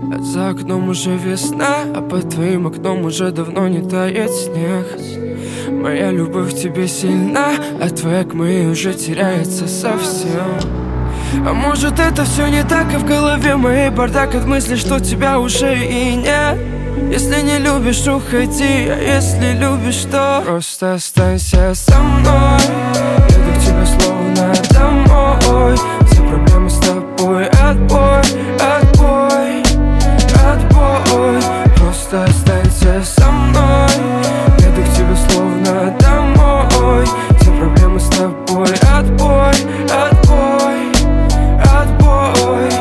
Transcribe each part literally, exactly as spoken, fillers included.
А за окном уже весна, а под твоим окном уже давно не тает снег. Моя любовь к тебе сильна, а твоя к моей уже теряется совсем. А может это все не так, и в голове моей бардак от мысли, что тебя уже и нет. Если не любишь, уходи, а если любишь, то просто останься со мной. Еду к тебе словно домой. Все проблемы с тобой, отбой, отбой, отбой. Просто останься со мной. Еду к тебе словно домой. Все проблемы с тобой, отбой, отбой, отбой.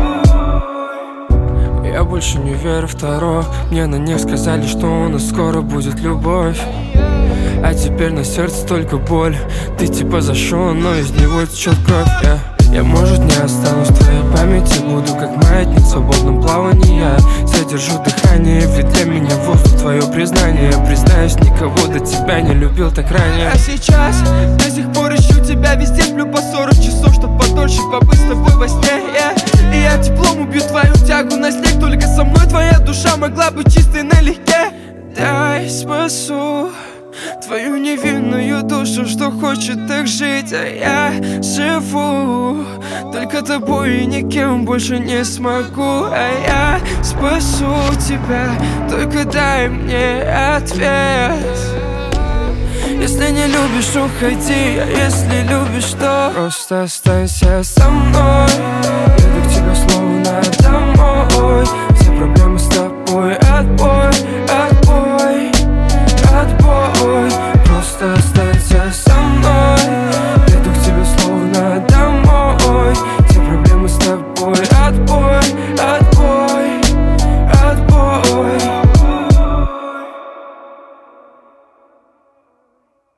Я больше не верю в Таро. Мне на них сказали, что у нас скоро будет любовь. А теперь на сердце только боль. Ты типа зашел, но из него течет кровь. yeah. Я, может, не останусь в твоей памяти. Буду как маятник в свободном плавании. Я задержу дыхание, ведь для меня воздух твое признание. Признаюсь, никого до тебя не любил так ранее. А сейчас до сих пор ищу тебя везде. Сплю по сорок часов, чтоб подольше побыть с тобой во сне. yeah. И я теплом убью твою тягу на снег. Только со мной твоя душа могла быть чистой налегке. Дай спасу твою невинную душу, что хочет так жить. А я живу только тобой и никем больше не смогу. А я спасу тебя, только дай мне ответ. Если не любишь, уходи, а если любишь, то просто останься со мной. Еду к тебе словно домой.